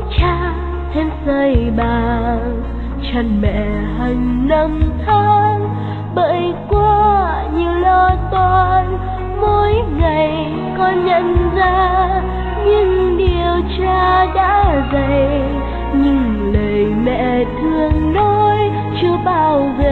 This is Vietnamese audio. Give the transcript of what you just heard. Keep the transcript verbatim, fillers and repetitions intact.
cha thêm xây bà, chăn mẹ hàng năm tháng. Bởi quá nhiều lo toan, mỗi ngày con nhận ra những điều cha đã dạy, những lời mẹ thương nói chưa bao giờ